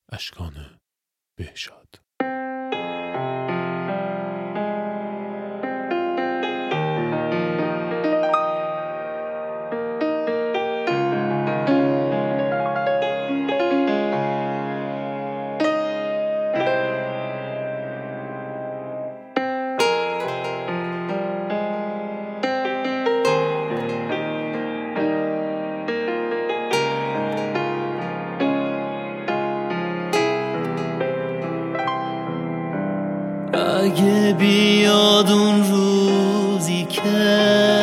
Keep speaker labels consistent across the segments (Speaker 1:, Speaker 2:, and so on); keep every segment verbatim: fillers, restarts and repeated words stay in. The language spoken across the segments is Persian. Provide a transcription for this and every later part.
Speaker 1: اشکان بهشاد.
Speaker 2: اگه بیاد اون روزی که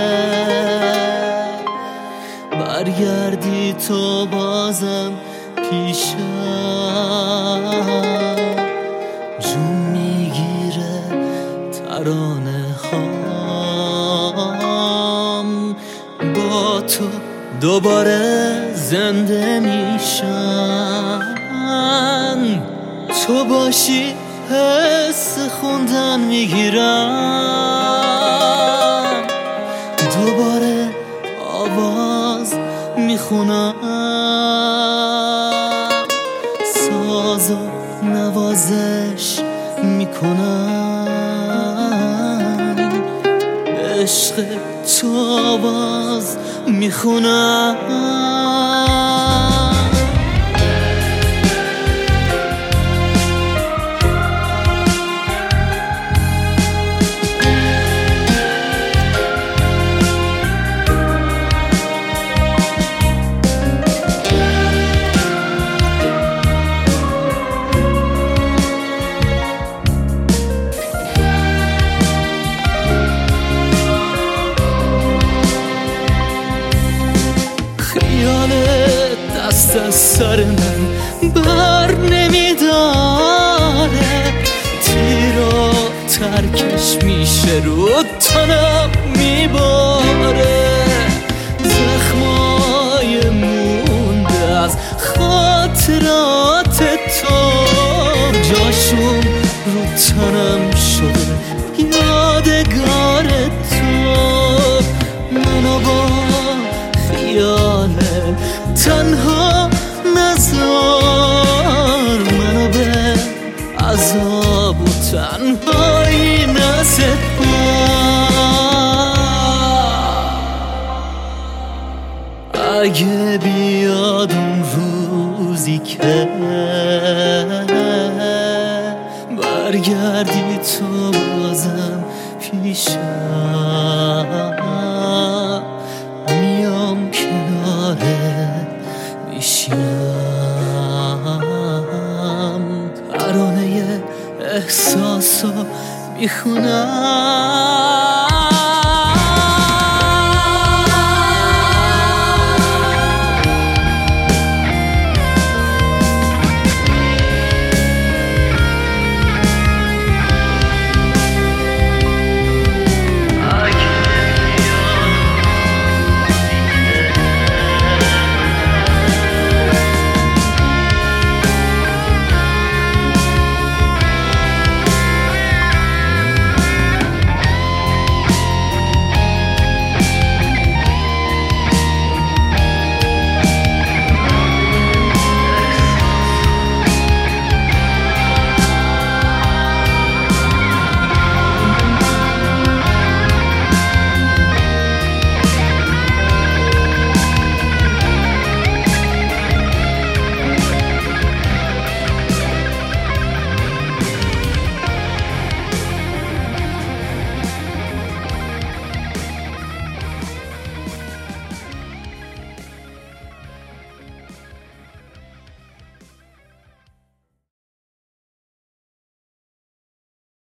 Speaker 2: برگردی تو بازم پیشم، جون میگیره ترانه هام، با تو دوباره زنده میشم. تو باشی حس خوندن میگیرم، دوباره آواز میخونم، ساز و نوازش میکنم، عشق تو آواز میخونم. دست از سر من بر نمیداره، تیر و ترکش میشه رو تنم میباره، زخمای مونده از خاطرات تو جاشون رو تنم شده یادگار تو. منو با خیال تنها نذار، منو به عذاب و تنهایی نسپار. اگه بیاد اون روزی که برگردی تو بازم پیشم، میام کناره میشینم، ترانه احساسو میخونم.